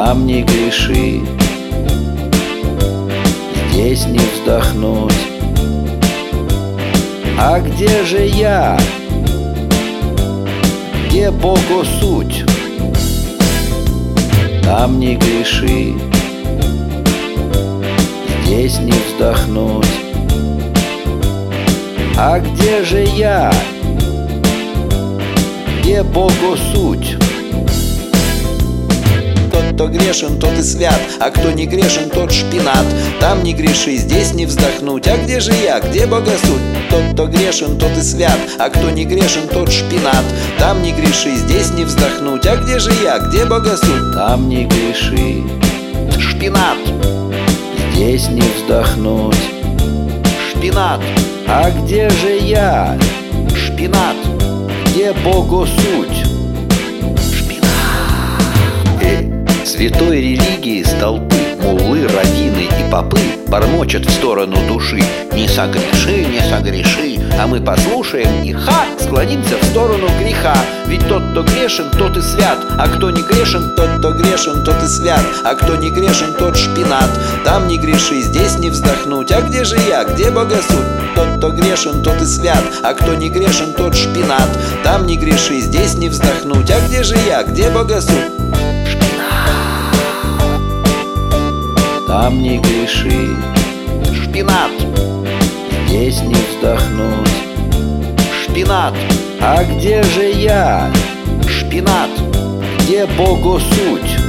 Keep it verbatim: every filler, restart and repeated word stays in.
Там не греши, здесь не вздохнуть. А где же я? Где Богу суть? Там не греши, здесь не вздохнуть. А где же я? Где Богу суть? Тот, кто грешен, тот и свят, а кто не грешен, тот шпинат. Там не греши, здесь не вздохнуть. А где же я, где Бога суть? Тот, кто грешен, тот и свят, а кто не грешен, тот шпинат. Там не греши, здесь не вздохнуть. А где же я, где Бога суть? Там не греши, шпинат. здесь не вздохнуть. Шпинат. А где же я? Шпинат. Где Богу суть? Святой религии столпы, муллы, раввины и попы бормочут в сторону души: не согреши, не согреши. А мы послушаем и ха, склонимся в сторону греха. Ведь тот, кто грешен, тот и свят, а кто не грешен, тот, кто грешен, тот и свят, а кто не грешен, тот шпинат. Там не греши, здесь не вздохнуть. А где же я, где Бога суть? Тот, кто грешен, тот и свят, а кто не грешен, тот шпинат. Там не греши, здесь не вздохнуть. А где же я, где Бога суть? Там не греши, шпинат. здесь не вздохнуть. Шпинат. А где же я? Шпинат. Где Богу суть?